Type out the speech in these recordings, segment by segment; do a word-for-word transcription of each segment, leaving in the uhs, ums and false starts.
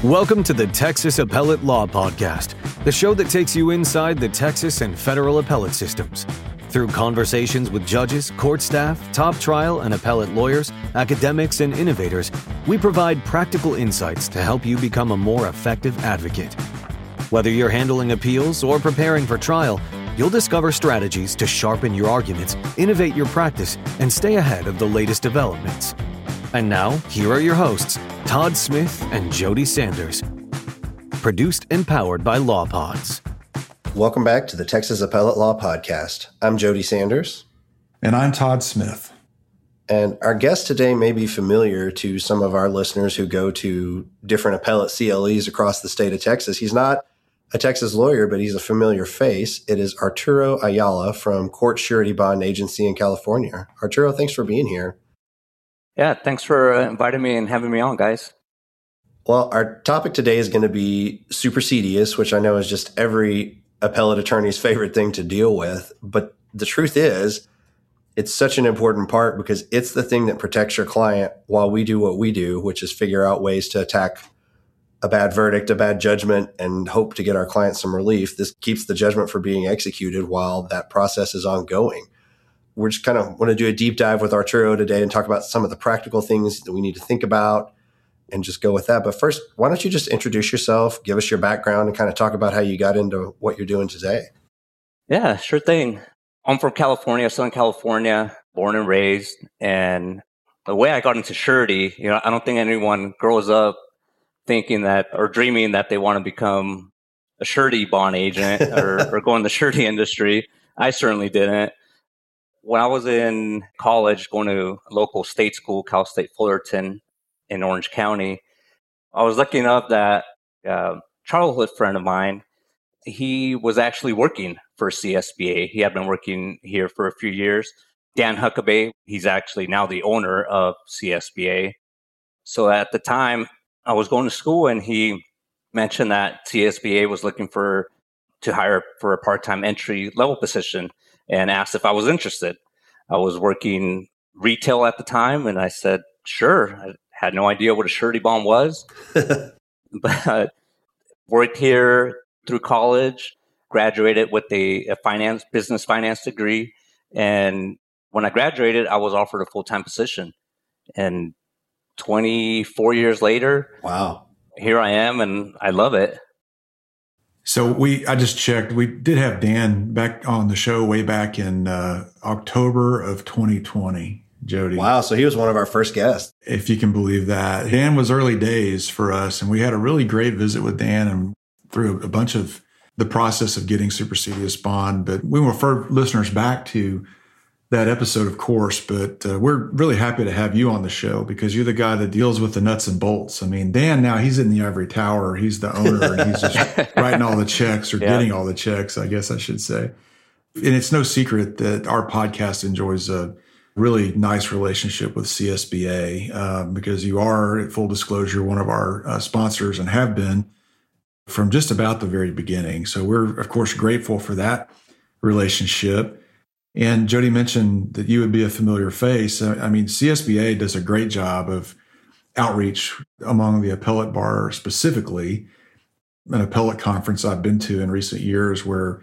Welcome to the Texas Appellate Law Podcast, the show that takes you inside the Texas and federal appellate systems. Through conversations with judges, court staff, top trial and appellate lawyers, academics, and innovators, we provide practical insights to help you become a more effective advocate. Whether you're handling appeals or preparing for trial, you'll discover strategies to sharpen your arguments, innovate your practice, and stay ahead of the latest developments. And now, here are your hosts, Todd Smith and Jody Sanders. Produced and powered by LawPods. Welcome back to the Texas Appellate Law Podcast. I'm Jody Sanders. And I'm Todd Smith. And our guest today may be familiar to some of our listeners who go to different appellate C L Es across the state of Texas. He's not a Texas lawyer, but he's a familiar face. It is Arturo Ayala from Court Surety Bond Agency in California. Arturo, thanks for being here. Yeah, thanks for uh, inviting me and having me on, guys. Well, our topic today is going to be supersedious, which I know is just every appellate attorney's favorite thing to deal with. But the truth is, it's such an important part because it's the thing that protects your client while we do what we do, which is figure out ways to attack a bad verdict, a bad judgment, and hope to get our client some relief. This keeps the judgment from being executed while that process is ongoing. We're just kind of want to do a deep dive with Arturo today and talk about some of the practical things that we need to think about and just go with that. But first, why don't you just introduce yourself, give us your background, and kind of talk about how you got into what you're doing today? Yeah, sure thing. I'm from California, Southern California, born and raised. And the way I got into surety, you know, I don't think anyone grows up thinking that or dreaming that they want to become a surety bond agent or, or go in the surety industry. I certainly didn't. When I was in college, going to a local state school, Cal State Fullerton in Orange County, I was lucky enough that a childhood friend of mine, he was actually working for C S B A. He had been working here for a few years. Dan Huckabee, he's actually now the owner of C S B A. So at the time, I was going to school and he mentioned that C S B A was looking for to hire for a part-time entry level position and asked if I was interested. I was working retail at the time and I said, sure. I had no idea what a surety bond was, but worked here through college, graduated with a, a finance, business finance degree. And when I graduated, I was offered a full-time position. And twenty-four years later, wow, here I am and I love it. So we, I just checked. We did have Dan back on the show way back in uh, October of twenty twenty, Jody. Wow. So he was one of our first guests. If you can believe that. Dan was early days for us, and we had a really great visit with Dan and through a bunch of the process of getting supersedious bond. But we will refer listeners back to that episode, of course, but uh, we're really happy to have you on the show because you're the guy that deals with the nuts and bolts. I mean, Dan, now he's in the ivory tower. He's the owner and he's just writing all the checks or yeah. getting all the checks, I guess I should say. And it's no secret that our podcast enjoys a really nice relationship with C S B A um, because you are, at full disclosure, one of our uh, sponsors and have been from just about the very beginning. So we're, of course, grateful for that relationship. And Jody mentioned that you would be a familiar face. I mean, C S B A does a great job of outreach among the appellate bar, specifically an appellate conference I've been to in recent years where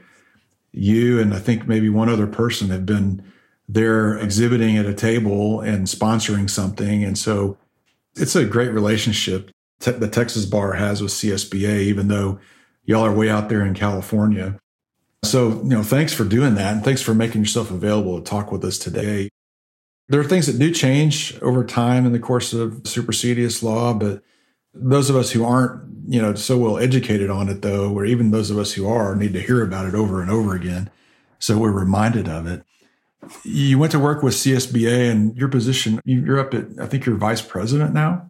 you and I think maybe one other person have been there exhibiting at a table and sponsoring something. And so it's a great relationship te- the Texas bar has with C S B A, even though y'all are way out there in California. So, you know, thanks for doing that. And thanks for making yourself available to talk with us today. There are things that do change over time in the course of supersedious law, but those of us who aren't, you know, so well educated on it, though, or even those of us who are, need to hear about it over and over again. So we're reminded of it. You went to work with C S B A and your position, you're up at, I think you're vice president now?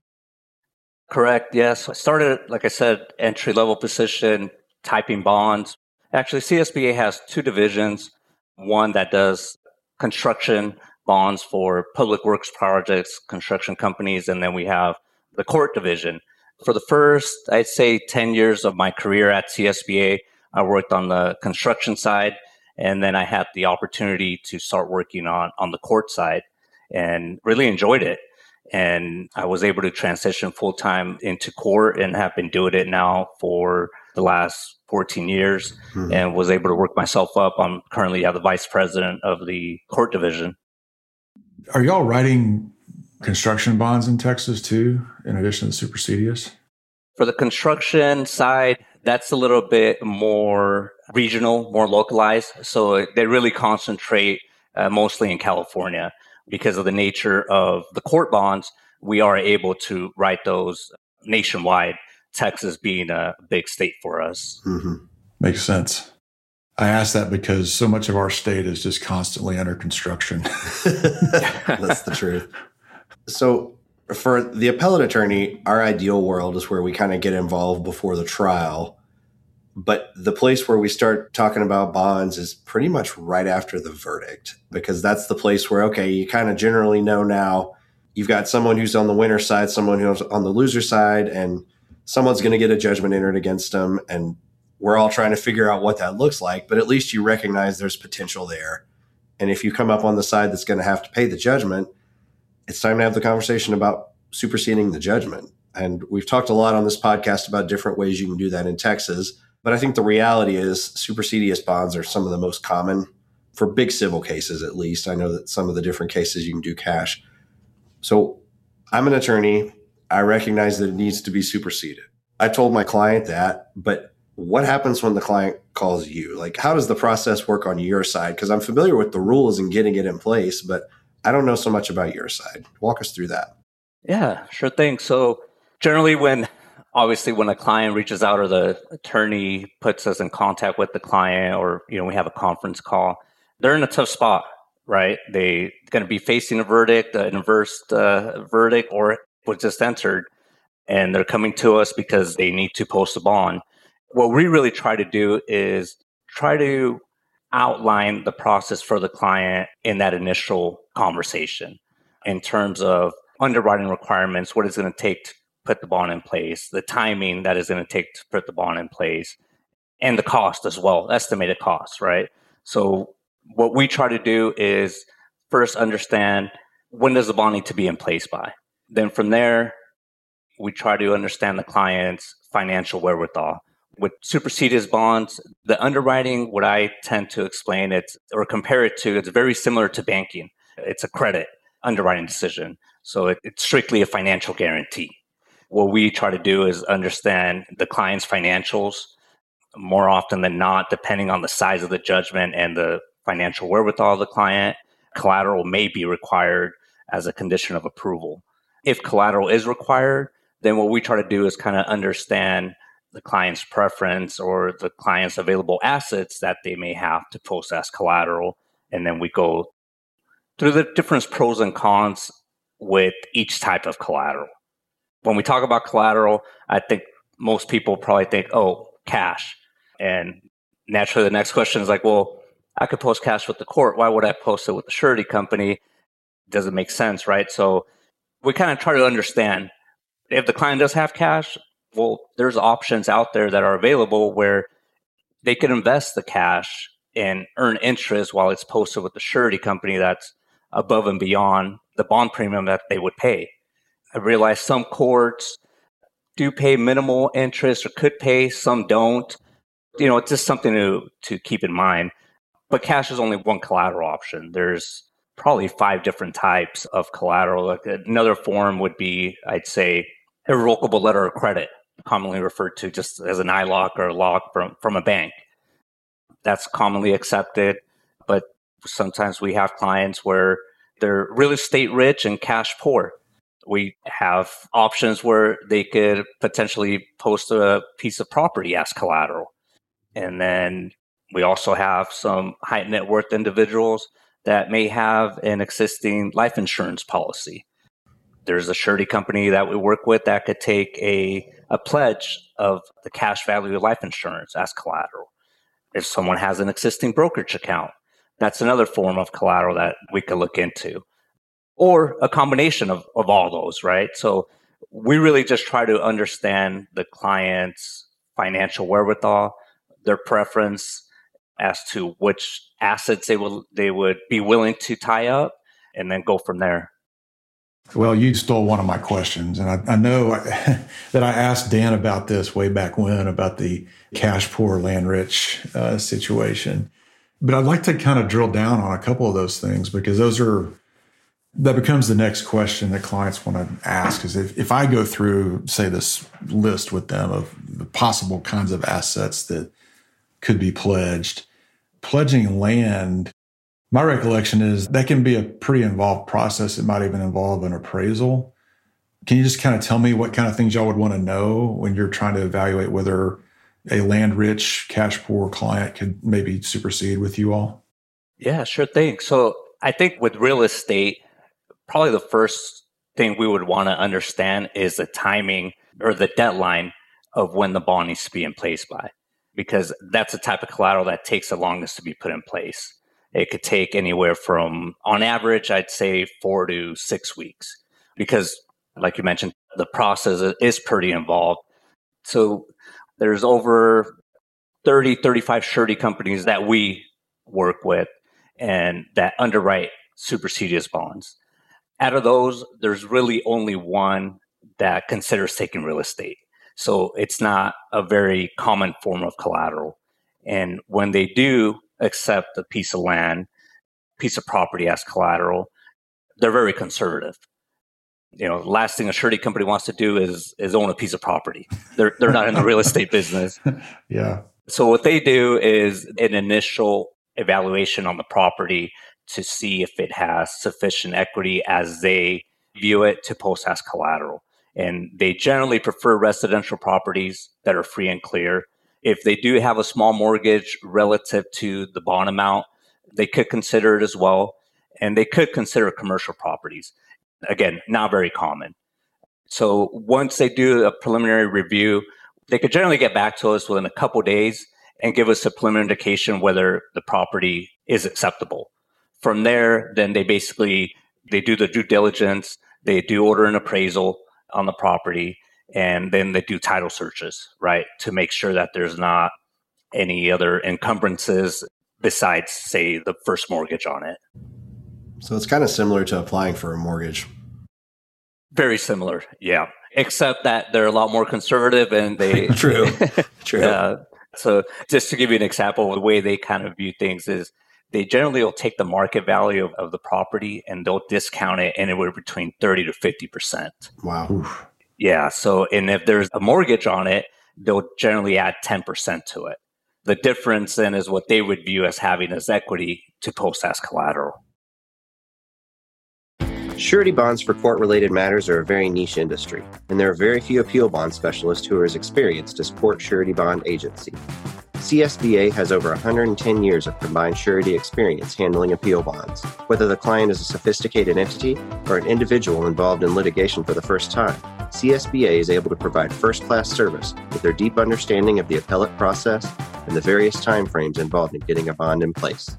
Correct. Yes. I started, like I said, entry level position, typing bonds. Actually, C S B A has two divisions, one that does construction bonds for public works projects, construction companies, and then we have the court division. For the first, I'd say ten years of my career at C S B A, I worked on the construction side, and then I had the opportunity to start working on, on the court side and really enjoyed it. And I was able to transition full time into court and have been doing it now for the last fourteen years mm-hmm. and was able to work myself up. I'm currently yeah, the vice president of the court division. Are y'all writing construction bonds in Texas too, in addition to supersedious? For the construction side, that's a little bit more regional, more localized. So they really concentrate uh, mostly in California. Because of the nature of the court bonds, we are able to write those nationwide, Texas being a big state for us. Mm-hmm. Makes sense. I ask that because so much of our state is just constantly under construction. That's the truth. So for the appellate attorney, our ideal world is where we kind of get involved before the trial. But the place where we start talking about bonds is pretty much right after the verdict, because that's the place where, okay, you kind of generally know now you've got someone who's on the winner's side, someone who's on the loser's side, and someone's going to get a judgment entered against them. And we're all trying to figure out what that looks like. But at least you recognize there's potential there. And if you come up on the side that's going to have to pay the judgment, it's time to have the conversation about superseding the judgment. And we've talked a lot on this podcast about different ways you can do that in Texas. But I think the reality is supersedious bonds are some of the most common for big civil cases, at least. I know that some of the different cases you can do cash. So I'm an attorney. I recognize that it needs to be superseded. I told my client that, but what happens when the client calls you? Like, how does the process work on your side? Because I'm familiar with the rules and getting it in place, but I don't know so much about your side. Walk us through that. Yeah, sure thing. So generally when Obviously, when a client reaches out or the attorney puts us in contact with the client or, you know, we have a conference call, they're in a tough spot, right? They're going to be facing a verdict, an adverse uh, verdict, or was just entered, and they're coming to us because they need to post a bond. What we really try to do is try to outline the process for the client in that initial conversation in terms of underwriting requirements, what it's going to take to put the bond in place, the timing that is going to take to put the bond in place, and the cost as well, estimated costs, right? So what we try to do is first understand when does the bond need to be in place by. Then from there, we try to understand the client's financial wherewithal. With supersedious bonds, the underwriting, what I tend to explain it or compare it to, it's very similar to banking. It's a credit underwriting decision. So it, it's strictly a financial guarantee. What we try to do is understand the client's financials more often than not, depending on the size of the judgment and the financial wherewithal of the client. Collateral may be required as a condition of approval. If collateral is required, then what we try to do is kind of understand the client's preference or the client's available assets that they may have to post as collateral. And then we go through the different pros and cons with each type of collateral. When we talk about collateral, I think most people probably think, oh, cash. And naturally, the next question is like, well, I could post cash with the court. Why would I post it with the surety company? Doesn't make sense, right? So we kind of try to understand if the client does have cash, well, there's options out there that are available where they can invest the cash and earn interest while it's posted with the surety company that's above and beyond the bond premium that they would pay. I realize some courts do pay minimal interest or could pay, some don't. You know, it's just something to, to keep in mind. But cash is only one collateral option. There's probably five different types of collateral. Like another form would be, I'd say, irrevocable letter of credit, commonly referred to just as an I L O C or a lock from, from a bank. That's commonly accepted. But sometimes we have clients where they're real estate rich and cash poor. We have options where they could potentially post a piece of property as collateral. And then we also have some high net worth individuals that may have an existing life insurance policy. There's a surety company that we work with that could take a, a pledge of the cash value of life insurance as collateral. If someone has an existing brokerage account, that's another form of collateral that we could look into. Or a combination of, of all those, right? So we really just try to understand the client's financial wherewithal, their preference as to which assets they will they would be willing to tie up, and then go from there. Well, you stole one of my questions. And I, I know that I asked Dan about this way back when, about the cash poor, land rich uh, situation. But I'd like to kind of drill down on a couple of those things, because those are, that becomes the next question that clients want to ask is if, if I go through, say, this list with them of the possible kinds of assets that could be pledged, pledging land, my recollection is that can be a pretty involved process. It might even involve an appraisal. Can you just kind of tell me what kind of things y'all would want to know when you're trying to evaluate whether a land-rich, cash-poor client could maybe supersede with you all? Yeah, sure thing. So I think with real estate, probably the first thing we would want to understand is the timing or the deadline of when the bond needs to be in place by, because that's the type of collateral that takes the longest to be put in place. It could take anywhere from, on average, I'd say four to six weeks, because like you mentioned, the process is pretty involved. So there's over thirty, thirty-five surety companies that we work with and that underwrite supersedeas bonds. Out of those, there's really only one that considers taking real estate. So it's not a very common form of collateral. And when they do accept a piece of land, piece of property as collateral, they're very conservative. You know, the last thing a surety company wants to do is is own a piece of property. They're they're not in the real estate business. Yeah. So what they do is an initial evaluation on the property to see if it has sufficient equity as they view it to post as collateral. And they generally prefer residential properties that are free and clear. If they do have a small mortgage relative to the bond amount, they could consider it as well. And they could consider commercial properties. Again, not very common. So once they do a preliminary review, they could generally get back to us within a couple of days and give us a preliminary indication whether the property is acceptable. From there, then they basically, they do the due diligence, they do order an appraisal on the property, and then they do title searches, right, to make sure that there's not any other encumbrances besides, say, the first mortgage on it. So it's kind of similar to applying for a mortgage. Very similar, yeah, except that they're a lot more conservative and they... True, true. Uh, so just to give you an example, the way they kind of view things is they generally will take the market value of, of the property and they'll discount it anywhere between thirty to fifty percent. Wow. Oof. Yeah. So, and if there's a mortgage on it, they'll generally add ten percent to it. The difference then is what they would view as having as equity to post as collateral. Surety bonds for court-related matters are a very niche industry, and there are very few appeal bond specialists who are as experienced as Port Surety Bond Agency. C S B A has over one hundred ten years of combined surety experience handling appeal bonds. Whether the client is a sophisticated entity or an individual involved in litigation for the first time, C S B A is able to provide first-class service with their deep understanding of the appellate process and the various timeframes involved in getting a bond in place.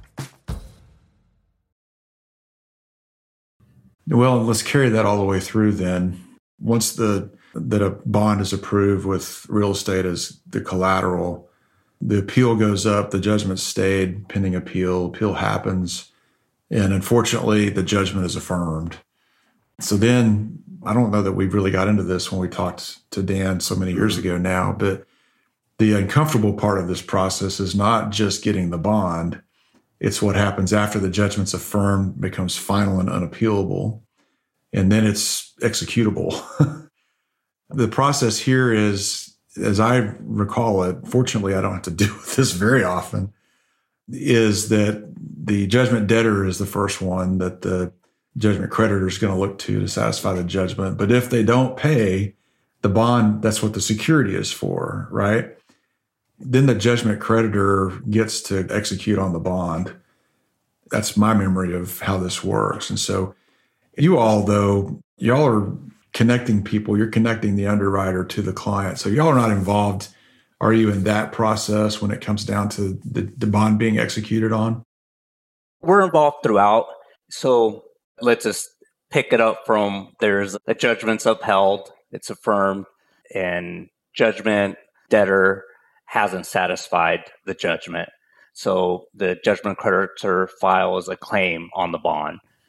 Well, let's carry that all the way through then. Once the that a bond is approved with real estate as the collateral, the appeal goes up, the judgment stayed pending appeal, appeal happens, and unfortunately the judgment is affirmed. So then, I don't know that we really got into this when we talked to Dan so many years ago now, but the uncomfortable part of this process is not just getting the bond, it's what happens after the judgment's affirmed, becomes final and unappealable, and then it's executable. The process here is, as I recall it, fortunately I don't have to deal with this very often, is that the judgment debtor is the first one that the judgment creditor is going to look to to satisfy the judgment. But if they don't pay, the bond, that's what the security is for, right? Then the judgment creditor gets to execute on the bond. That's my memory of how this works. And so you all, though, y'all are connecting people. You're connecting the underwriter to the client. So y'all are not involved, are you, in that process when it comes down to the, the bond being executed on? We're involved throughout. So let's just pick it up from there's a judgment's upheld, it's affirmed, and judgment debtor hasn't satisfied the judgment. So the judgment creditor files a claim on the bond.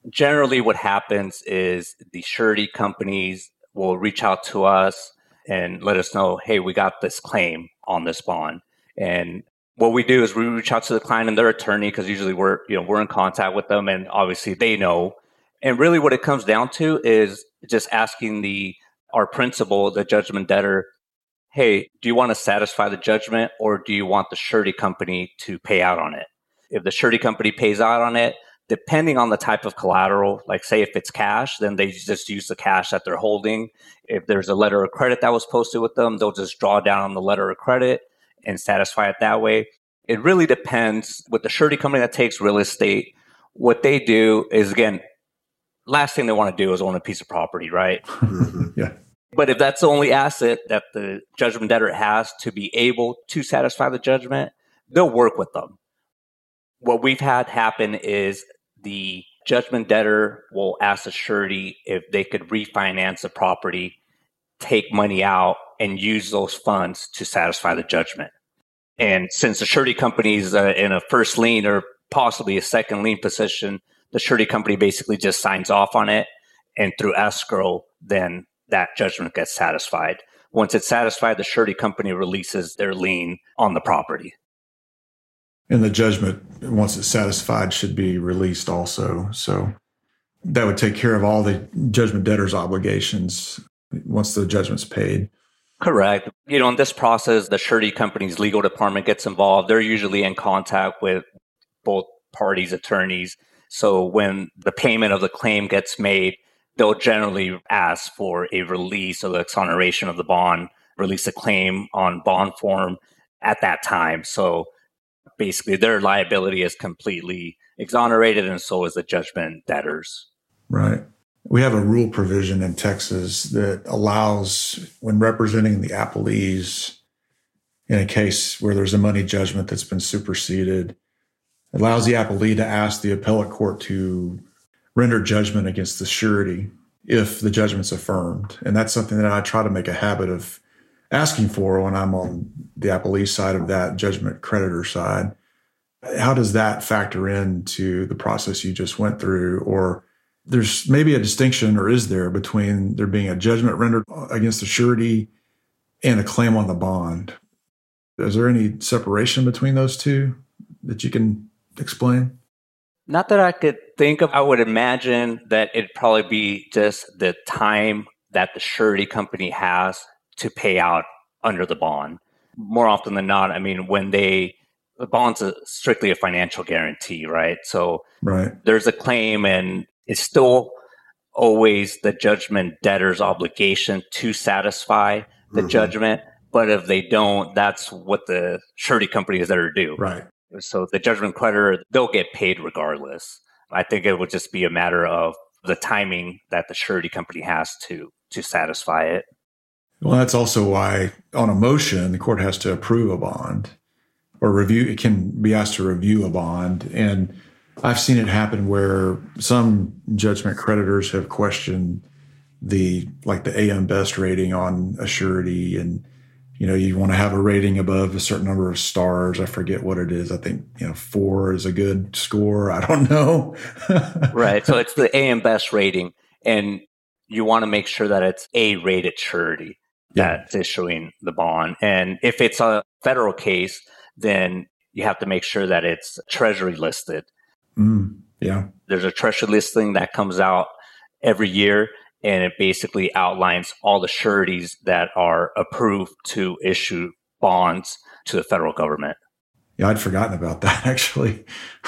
generally what happens is the surety companies will reach out to us and let us know, hey, we got this claim on this bond. And what we do is we reach out to the client and their attorney, because usually we're, you know, we're in contact with them and obviously they know. And really what it comes down to is just asking the our principal, the judgment debtor, hey, do you want to satisfy the judgment or do you want the surety company to pay out on it? If the surety company pays out on it, depending on the type of collateral, like say if it's cash, then they just use the cash that they're holding. If there's a letter of credit that was posted with them, they'll just draw down on the letter of credit and satisfy it that way. It really depends. With the surety company that takes real estate, what they do is, again, last thing they want to do is own a piece of property, right? Yeah. But if that's the only asset that the judgment debtor has to be able to satisfy the judgment, they'll work with them. What we've had happen is the judgment debtor will ask the surety if they could refinance the property, take money out, and use those funds to satisfy the judgment. And since the surety company is uh, in a first lien or possibly a second lien position, the surety company basically just signs off on it. And through escrow, then that judgment gets satisfied. Once it's satisfied, the surety company releases their lien on the property. And the judgment, once it's satisfied, should be released also. So that would take care of all the judgment debtor's obligations once the judgment's paid. Correct. You know, in this process, the surety company's legal department gets involved. They're usually in contact with both parties' attorneys. So when the payment of the claim gets made, they'll generally ask for a release or the exoneration of the bond, release a claim on bond form at that time. So basically their liability is completely exonerated, and so is the judgment debtors. Right. We have a rule provision in Texas that allows, when representing the appellees in a case where there's a money judgment that's been superseded, allows the appellee to ask the appellate court to render judgment against the surety if the judgment's affirmed. And that's something that I try to make a habit of asking for when I'm on the appellee side of that judgment creditor side. How does that factor into the process you just went through? Or there's maybe a distinction, or is there, between there being a judgment rendered against the surety and a claim on the bond? Is there any separation between those two that you can explain? Not that I could think of. I would imagine that it'd probably be just the time that the surety company has to pay out under the bond. More often than not, I mean, when they, the bond's a, strictly a financial guarantee, right? So right. There's a claim, and it's still always the judgment debtor's obligation to satisfy the mm-hmm. judgment. But if they don't, that's what the surety company is there to do. Right. So the judgment creditor, they'll get paid regardless. I think it would just be a matter of the timing that the surety company has to to satisfy it. Well, that's also why on a motion, the court has to approve a bond or review. It can be asked to review a bond. And I've seen it happen where some judgment creditors have questioned the, like the A M Best rating on a surety. And, you know, you want to have a rating above a certain number of stars. I forget what it is. I think, you know, four is a good score. I don't know. Right. So it's the A M Best rating. And you want to make sure that it's A-rated surety that's yeah. issuing the bond. And if it's a federal case, then you have to make sure that it's Treasury listed. Mm, yeah. There's a Treasury listing that comes out every year, and it basically outlines all the sureties that are approved to issue bonds to the federal government. Yeah, I'd forgotten about that, actually.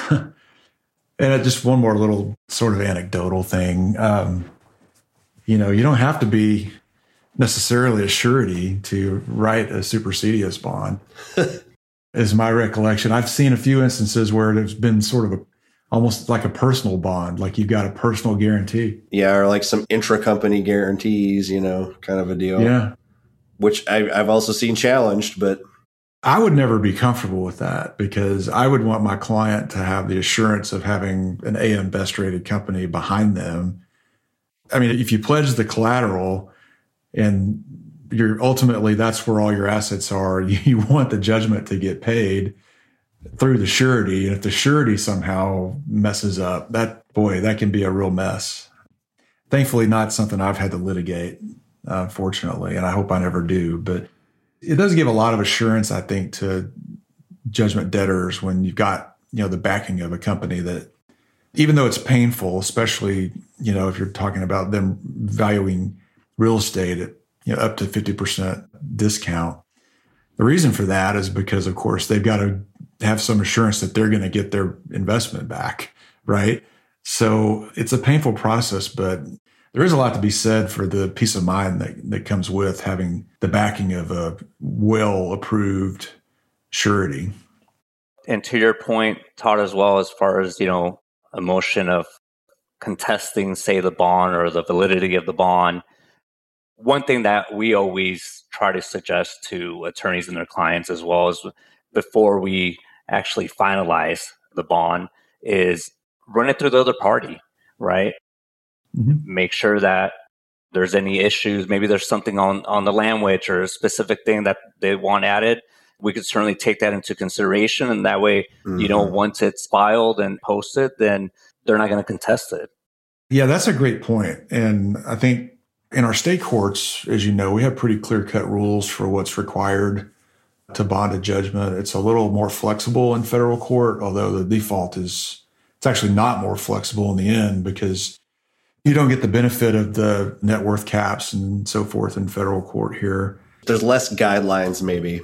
And just one more little sort of anecdotal thing. Um, you know, you don't have to be necessarily a surety to write a supersedious bond, is my recollection. I've seen a few instances where there's been sort of a, almost like a personal bond, like you've got a personal guarantee. Yeah, or like some intra-company guarantees, you know, kind of a deal. Yeah. Which I, I've also seen challenged, but I would never be comfortable with that, because I would want my client to have the assurance of having an A M Best rated company behind them. I mean, if you pledge the collateral and you're ultimately, that's where all your assets are, you want the judgment to get paid. through the surety. And if the surety somehow messes up, that, boy, that can be a real mess. Thankfully, not something I've had to litigate, uh, fortunately, and I hope I never do. But it does give a lot of assurance, I think, to judgment debtors when you've got, you know, the backing of a company that, even though it's painful, especially, you know, if you're talking about them valuing real estate at, you know, up to fifty percent discount, the reason for that is because, of course, they've got to have some assurance that they're going to get their investment back, right? So it's a painful process, but there is a lot to be said for the peace of mind that, that comes with having the backing of a well-approved surety. And to your point, Todd, as well, as far as, you know, emotion of contesting, say, the bond or the validity of the bond, one thing that we always try to suggest to attorneys and their clients as well as before we actually finalize the bond is run it through the other party, right? Mm-hmm. Make sure that there's any issues. Maybe there's something on, on the language or a specific thing that they want added. We could certainly take that into consideration. And that way, mm-hmm. you know, once it's filed and posted, then they're not going to contest it. Yeah, that's a great point. And I think in our state courts, as you know, we have pretty clear-cut rules for what's required to bond a judgment. It's a little more flexible in federal court, although the default is, it's actually not more flexible in the end because you don't get the benefit of the net worth caps and so forth in federal court here. There's less guidelines, maybe.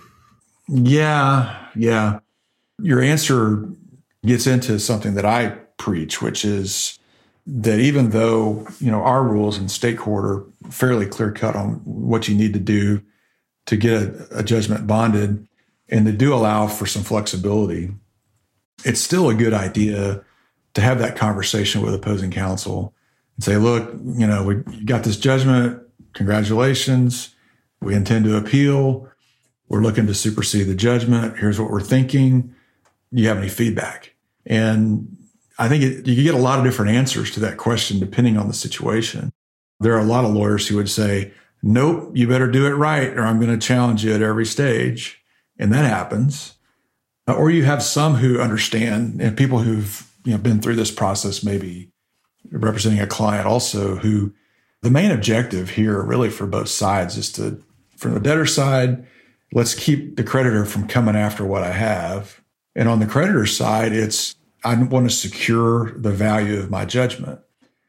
Yeah, yeah. Your answer gets into something that I preach, which is that even though, you know, our rules in state court are fairly clear cut on what you need to do to get a, a judgment bonded, and they do allow for some flexibility, it's still a good idea to have that conversation with opposing counsel and say, look, you know, we got this judgment. Congratulations. We intend to appeal. We're looking to supersede the judgment. Here's what we're thinking. Do you have any feedback? And I think it, you can get a lot of different answers to that question depending on the situation. There are a lot of lawyers who would say, nope, you better do it right or I'm going to challenge you at every stage. And that happens. Or you have some who understand, and people who've, you know, been through this process, maybe representing a client also, who the main objective here really for both sides is to, from the debtor side, let's keep the creditor from coming after what I have. And on the creditor side, it's, I want to secure the value of my judgment.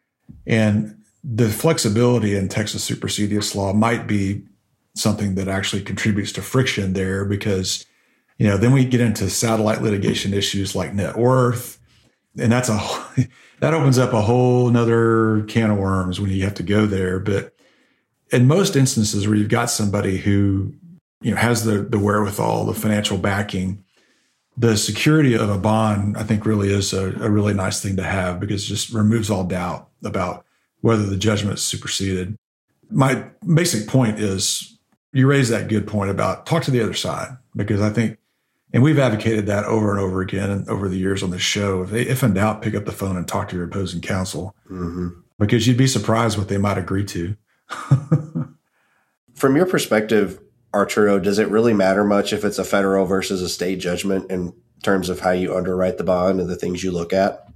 And the flexibility in Texas supersedious law might be something that actually contributes to friction there because, you know, then we get into satellite litigation issues like net worth. And that's a, that opens up a whole nother can of worms when you have to go there. But in most instances where you've got somebody who, you know, has the, the wherewithal, the financial backing, the security of a bond, I think, really is a, a really nice thing to have because it just removes all doubt about whether the judgment is superseded. My basic point is you raise that good point about talk to the other side because I think, and we've advocated that over and over again over the years on this show, if, they, if in doubt, pick up the phone and talk to your opposing counsel mm-hmm. because you'd be surprised what they might agree to. From your perspective, Arturo, does it really matter much if it's a federal versus a state judgment in terms of how you underwrite the bond and the things you look at?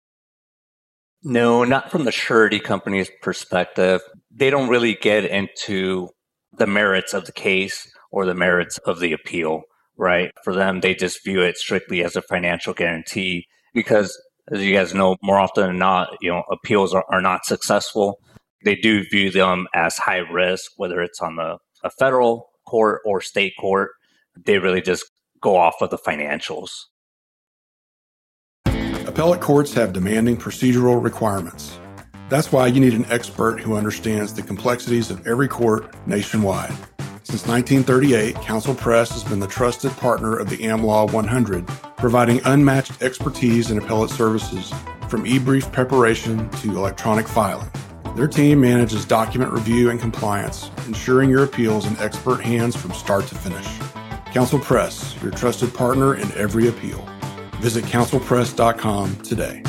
No, not from the surety company's perspective. They don't really get into the merits of the case or the merits of the appeal, right? For them, they just view it strictly as a financial guarantee because, as you guys know, more often than not, you know, appeals are, are not successful. They do view them as high risk, whether it's on the a federal court or state court. They really just go off of the financials. Appellate courts have demanding procedural requirements. That's why you need an expert who understands the complexities of every court nationwide. Since nineteen thirty-eight, Counsel Press has been the trusted partner of the AmLaw one hundred, providing unmatched expertise in appellate services, from e-brief preparation to electronic filing. Their team manages document review and compliance, ensuring your appeal is in expert hands from start to finish. Counsel Press, your trusted partner in every appeal. Visit counsel press dot com today.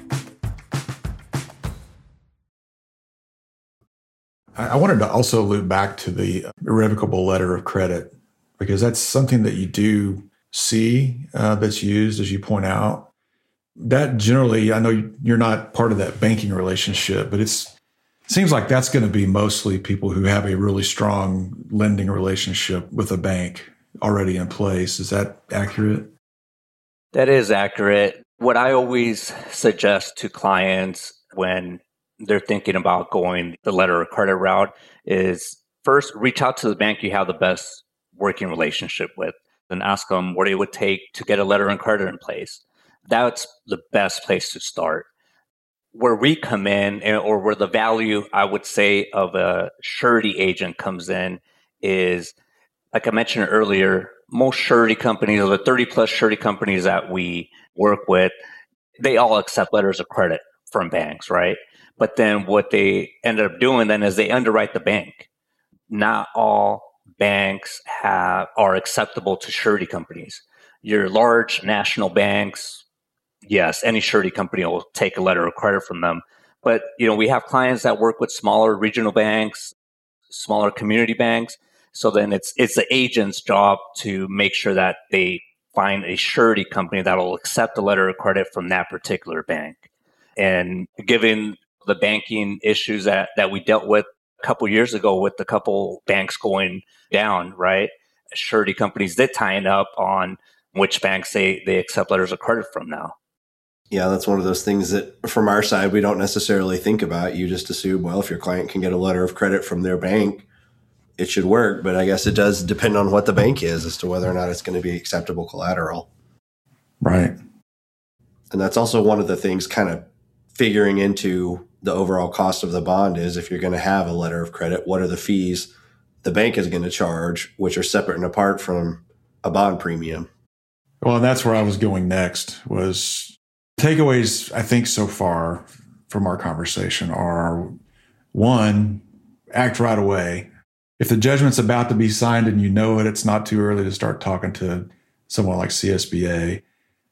I wanted to also loop back to the irrevocable letter of credit, because that's something that you do C uh, that's used, as you point out. That generally, I know you're not part of that banking relationship, but it's it seems like that's going to be mostly people who have a really strong lending relationship with a bank already in place. Is that accurate? That is accurate. What I always suggest to clients when they're thinking about going the letter of credit route is first reach out to the bank you have the best working relationship with and ask them what it would take to get a letter of credit in place. That's the best place to start. Where we come in, or where the value, I would say, of a surety agent comes in is, like I mentioned earlier, most surety companies, or the thirty plus surety companies that we work with, they all accept letters of credit from banks, right? But then what they ended up doing then is they underwrite the bank. Not all banks have are acceptable to surety companies. Your large national banks, yes, any surety company will take a letter of credit from them. But you know, we have clients that work with smaller regional banks, smaller community banks. So then it's it's the agent's job to make sure that they find a surety company that will accept a letter of credit from that particular bank. And given the banking issues that, that we dealt with a couple years ago with a couple banks going down, right? Surety companies did tighten up on which banks they, they accept letters of credit from now. Yeah, that's one of those things that from our side, we don't necessarily think about. You just assume, well, if your client can get a letter of credit from their bank, it should work. But I guess it does depend on what the bank is as to whether or not it's going to be acceptable collateral. Right. And that's also one of the things kind of figuring into the overall cost of the bond is if you're going to have a letter of credit, what are the fees the bank is going to charge, which are separate and apart from a bond premium. Well, and that's where I was going next was takeaways, I think, so far from our conversation are, one, act right away. If the judgment's about to be signed and you know it, it's not too early to start talking to someone like C S B A.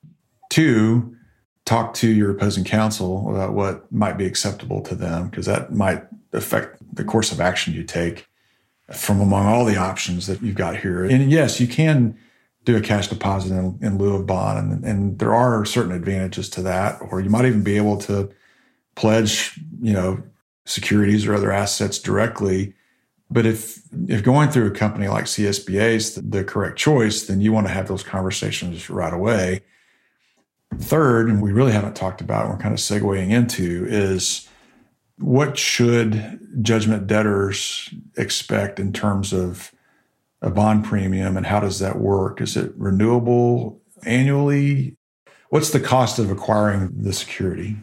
Two, talk to your opposing counsel about what might be acceptable to them, because that might affect the course of action you take from among all the options that you've got here. And yes, you can do a cash deposit in, in lieu of bond, and, and there are certain advantages to that. Or you might even be able to pledge, you know, securities or other assets directly. But if if going through a company like C S B A is the, the correct choice, then you want to have those conversations right away. Third, and we really haven't talked about, we're kind of segueing into, is what should judgment debtors expect in terms of a bond premium, and how does that work? Is it renewable annually? What's the cost of acquiring the security?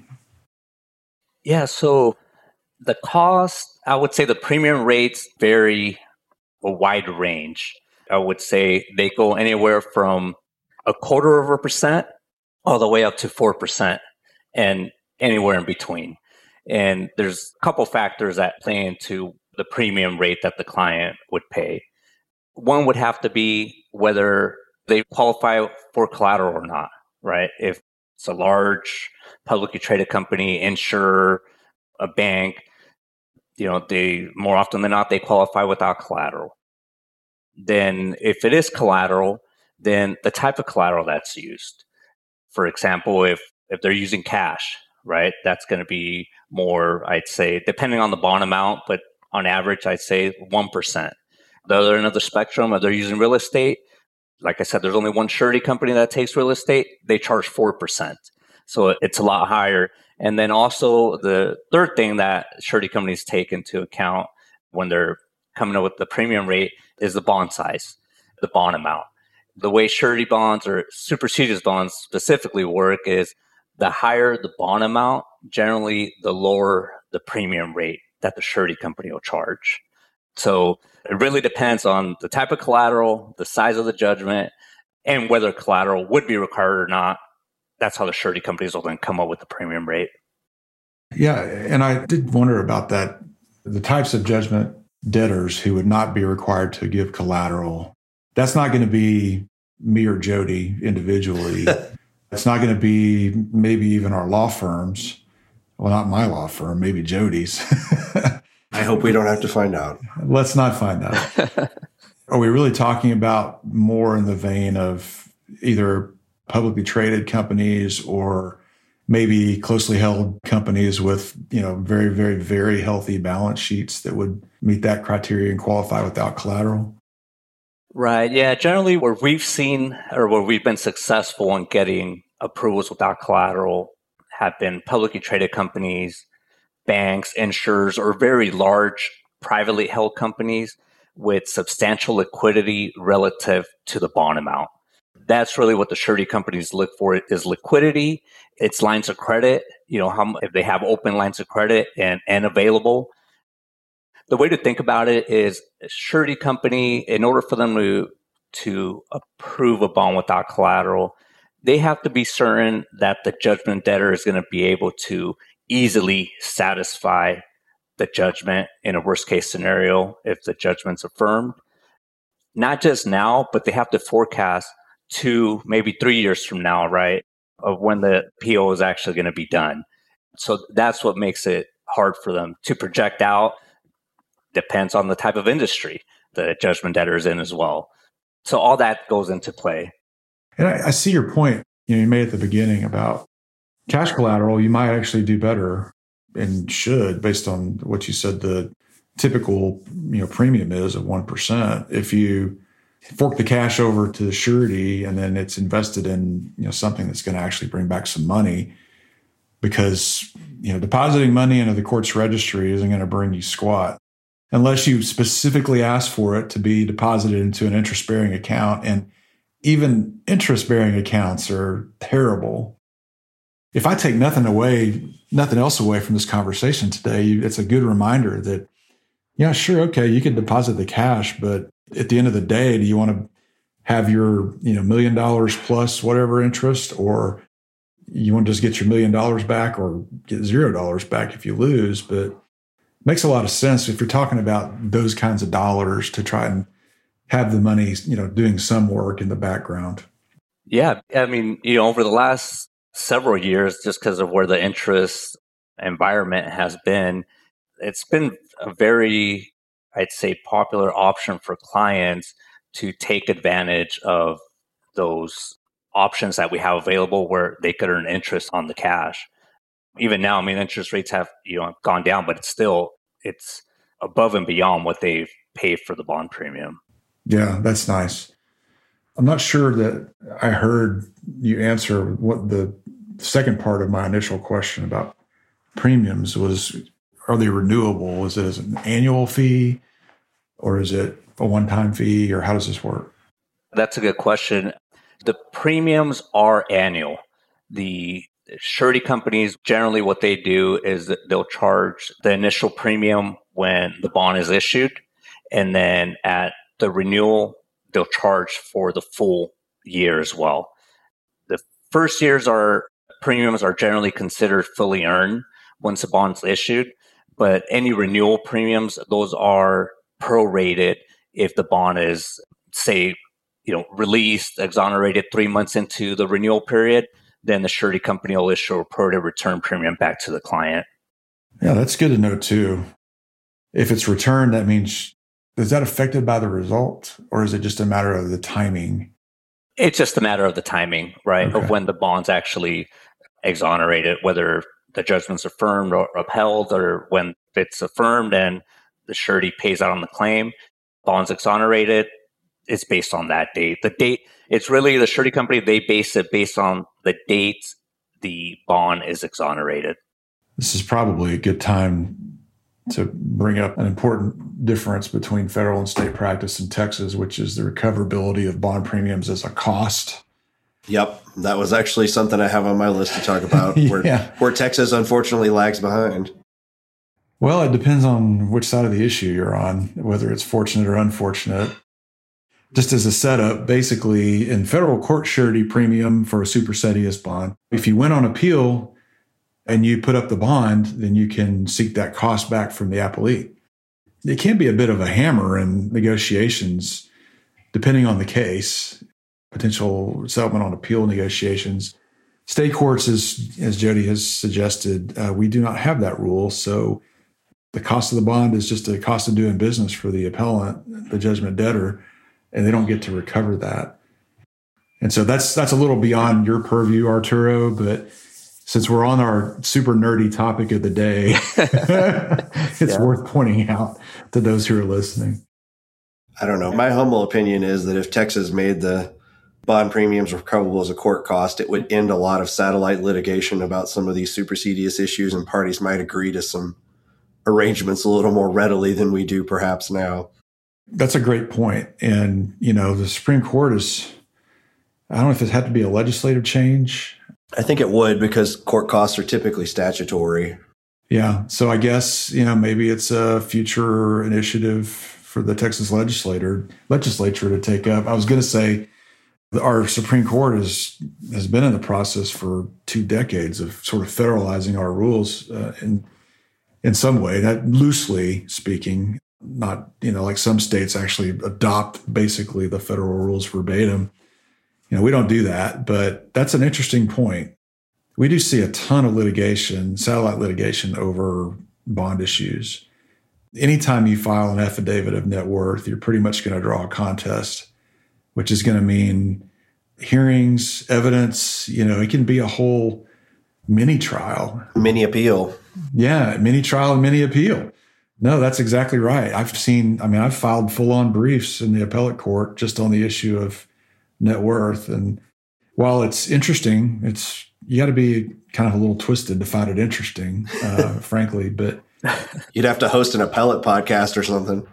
Yeah, so the cost, I would say the premium rates vary a wide range. I would say they go anywhere from a quarter of a percent all the way up to four percent and anywhere in between. And there's a couple factors that play into the premium rate that the client would pay. One would have to be whether they qualify for collateral or not, right? If it's a large publicly traded company, insurer, a bank, you know, they more often than not, they qualify without collateral. Then if it is collateral, then the type of collateral that's used. For example, if, if they're using cash, right, that's going to be more, I'd say, depending on the bond amount, but on average, I'd say one percent. The other end of the spectrum, if they're using real estate, like I said, there's only one surety company that takes real estate, they charge four percent. So it's a lot higher. And then also the third thing that surety companies take into account when they're coming up with the premium rate is the bond size, the bond amount. The way surety bonds or supersedeas bonds specifically work is the higher the bond amount, generally the lower the premium rate that the surety company will charge. So it really depends on the type of collateral, the size of the judgment, and whether collateral would be required or not. That's how the surety companies will then come up with the premium rate. Yeah, and I did wonder about that. The types of judgment debtors who would not be required to give collateral, that's not going to be me or Jody individually. It's not going to be maybe even our law firms. Well, not my law firm, maybe Jody's. I hope we don't have to find out. Let's not find out. Are we really talking about more in the vein of either publicly traded companies or maybe closely held companies with, you know, very, very, very healthy balance sheets that would meet that criteria and qualify without collateral? Right. Yeah. Generally, where we've seen or where we've been successful in getting approvals without collateral have been publicly traded companies, banks, insurers, or very large privately held companies with substantial liquidity relative to the bond amount. That's really what the surety companies look for is liquidity. It's lines of credit, you know, how if they have open lines of credit and, and available. The way to think about it is a surety company, in order for them to, to approve a bond without collateral, they have to be certain that the judgment debtor is going to be able to easily satisfy the judgment in a worst case scenario if the judgment's affirmed. Not just now, but they have to forecast two, maybe three years from now, right, of when the P O is actually going to be done. So that's what makes it hard for them to project out. Depends on the type of industry the judgment debtor is in as well. So all that goes into play. And I, I see your point, you know, you made at the beginning about cash collateral. You might actually do better and should, based on what you said, the typical, you know, premium is of one percent. If you fork the cash over to the surety and then it's invested in, you know, something that's going to actually bring back some money, because, you know, depositing money into the court's registry isn't going to bring you squat unless you specifically ask for it to be deposited into an interest-bearing account. And even interest-bearing accounts are terrible. If I take nothing away, nothing else away from this conversation today, it's a good reminder that, yeah, sure, okay, you can deposit the cash, but at the end of the day, do you want to have your, you know, million dollars plus whatever interest, or you want to just get your million dollars back or get zero dollars back if you lose? But it makes a lot of sense if you're talking about those kinds of dollars to try and have the money, you know, doing some work in the background. Yeah. I mean, you know, over the last several years, just because of where the interest environment has been, it's been a very, I'd say, popular option for clients to take advantage of those options that we have available where they could earn interest on the cash. Even now, I mean, interest rates have, you know, gone down, but it's still, it's above and beyond what they've paid for the bond premium. Yeah, that's nice. I'm not sure that I heard you answer what the second part of my initial question about premiums was. Are they renewable? Is it an annual fee or is it a one-time fee, or how does this work? That's a good question. The premiums are annual. The surety companies, generally what they do is that they'll charge the initial premium when the bond is issued. And then at the renewal, they'll charge for the full year as well. The first years are premiums are generally considered fully earned once the bond's issued. But any renewal premiums, those are prorated if the bond is, say, you know, released, exonerated three months into the renewal period, then the surety company will issue a prorated return premium back to the client. Yeah, that's good to know too. If it's returned, that means, is that affected by the result, or is it just a matter of the timing? It's just a matter of the timing, right, Okay. of when the bond's actually exonerated, whether the judgment's affirmed or upheld, or when it's affirmed and the surety pays out on the claim, bond's exonerated, it's based on that date. The date, it's really the surety company, they base it based on the date the bond is exonerated. This is probably a good time to bring up an important difference between federal and state practice in Texas, which is the recoverability of bond premiums as a cost. Yep. That was actually something I have on my list to talk about, where, Yeah. where Texas unfortunately lags behind. Well, it depends on which side of the issue you're on, whether it's fortunate or unfortunate. Just as a setup, basically in federal court surety premium for a supersedious bond, if you went on appeal and you put up the bond, then you can seek that cost back from the appellee. It can be a bit of a hammer in negotiations, depending on the case. Potential settlement on appeal negotiations. State courts, as, as Jody has suggested, uh, we do not have that rule. So the cost of the bond is just a cost of doing business for the appellant, the judgment debtor, and they don't get to recover that. And so that's that's a little beyond your purview, Arturo, but since we're on our super nerdy topic of the day, it's yeah. worth pointing out to those who are listening. I don't know. My humble opinion is that if Texas made the bond premiums recoverable as a court cost, it would end a lot of satellite litigation about some of these supersedious issues, and parties might agree to some arrangements a little more readily than we do perhaps now. That's a great point. And, you know, the Supreme Court is, I don't know if it had to be a legislative change. I think it would, because court costs are typically statutory. Yeah. So I guess, you know, maybe it's a future initiative for the Texas legislator legislature to take up. I was going to say our Supreme Court is, has been in the process for two decades of sort of federalizing our rules uh, in, in some way, that loosely speaking, not, you know, like some states actually adopt basically the federal rules verbatim. You know, we don't do that, but that's an interesting point. We do see a ton of litigation, satellite litigation over bond issues. Anytime you file an affidavit of net worth, you're pretty much going to draw a contest, which is going to mean hearings, evidence. You know, it can be a whole mini trial. Mini appeal. Yeah, mini trial and mini appeal. No, that's exactly right. I've seen, I mean, I've filed full-on briefs in the appellate court just on the issue of net worth. And while it's interesting, it's, you got to be kind of a little twisted to find it interesting, uh, frankly, but you'd have to host an appellate podcast or something.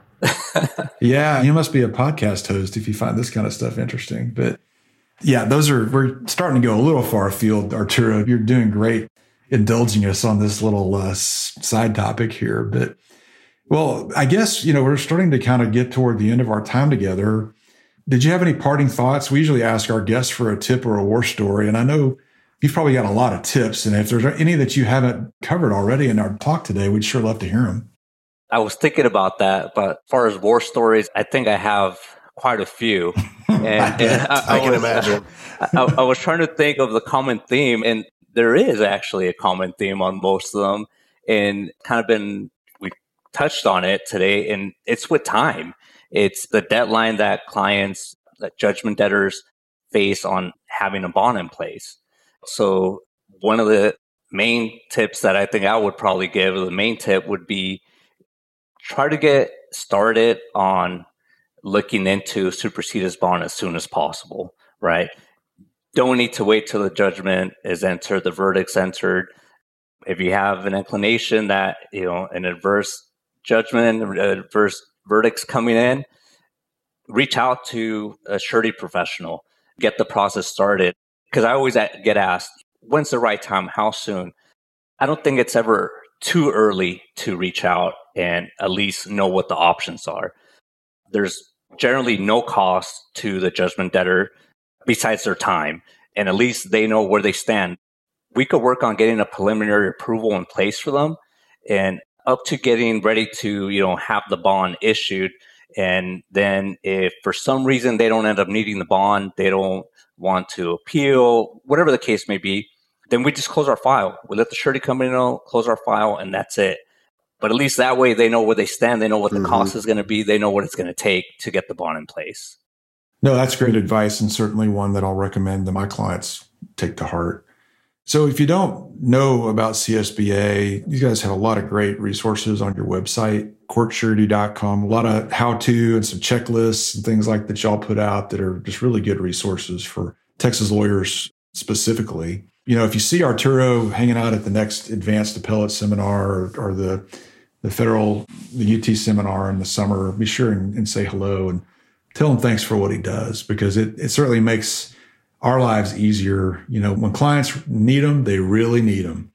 Yeah, you must be a podcast host if you find this kind of stuff interesting. But yeah, those are, we're starting to go a little far afield, Arturo. You're doing great indulging us on this little uh, side topic here. But, well, I guess, you know, we're starting to kind of get toward the end of our time together. Did you have any parting thoughts? We usually ask our guests for a tip or a war story. And I know you've probably got a lot of tips. And if there's any that you haven't covered already in our talk today, we'd sure love to hear them. I was thinking about that, but as far as war stories, I think I have quite a few. And, and I, I, I can was, imagine. I, I was trying to think of the common theme, and there is actually a common theme on most of them. And kind of been, we touched on it today, and it's with time. It's the deadline that clients, that judgment debtors face on having a bond in place. So one of the main tips that I think I would probably give, the main tip would be try to get started on looking into supersedes bond as soon as possible, right? Don't need to wait till the judgment is entered, the verdict's entered. If you have an inclination that, you know, an adverse judgment, adverse verdicts coming in, reach out to a surety professional, get the process started. Because I always get asked, when's the right time? How soon? I don't think it's ever too early to reach out and at least know what the options are. There's generally no cost to the judgment debtor besides their time, and at least they know where they stand. We could work on getting a preliminary approval in place for them, and up to getting ready to, you know, have the bond issued. And then if for some reason they don't end up needing the bond, they don't want to appeal, whatever the case may be, then we just close our file. We let the surety company know, close our file, and that's it. But at least that way they know where they stand. They know what the mm-hmm. cost is going to be. They know what it's going to take to get the bond in place. No, that's great advice, and certainly one that I'll recommend that my clients take to heart. So if you don't know about C S B A, you guys have a lot of great resources on your website, court surety dot com, a lot of how-to and some checklists and things like that y'all put out that are just really good resources for Texas lawyers specifically. You know, if you see Arturo hanging out at the next advanced appellate seminar or, or the the federal, the U T seminar in the summer, be sure and, and say hello and tell him thanks for what he does, because it, it certainly makes our lives easier. You know, when clients need them, they really need them.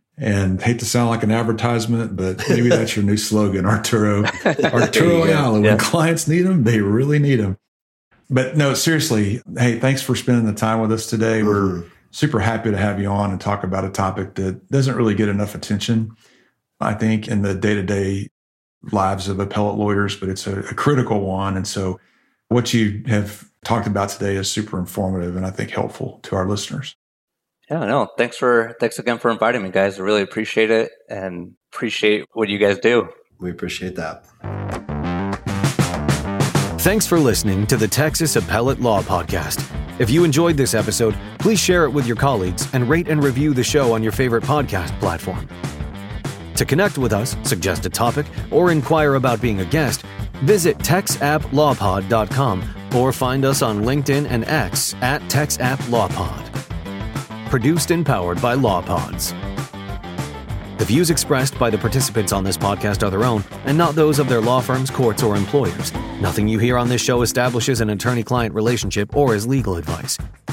And hate to sound like an advertisement, but maybe that's your new slogan, Arturo. Arturo Ayala. When yeah. clients need them, they really need them. But no, seriously, hey, thanks for spending the time with us today. Mm-hmm. We're super happy to have you on and talk about a topic that doesn't really get enough attention, I think, in the day-to-day lives of appellate lawyers, but it's a, a critical one. And so what you have talked about today is super informative and I think helpful to our listeners. Yeah, no, thanks for, thanks again for inviting me, guys. I really appreciate it and appreciate what you guys do. We appreciate that. Thanks for listening to the Texas Appellate Law Podcast. If you enjoyed this episode, please share it with your colleagues and rate and review the show on your favorite podcast platform. To connect with us, suggest a topic, or inquire about being a guest, visit tex app law pod dot com or find us on LinkedIn and X at TexAppLawPod. Produced and powered by LawPods. The views expressed by the participants on this podcast are their own and not those of their law firms, courts, or employers. Nothing you hear on this show establishes an attorney-client relationship or is legal advice.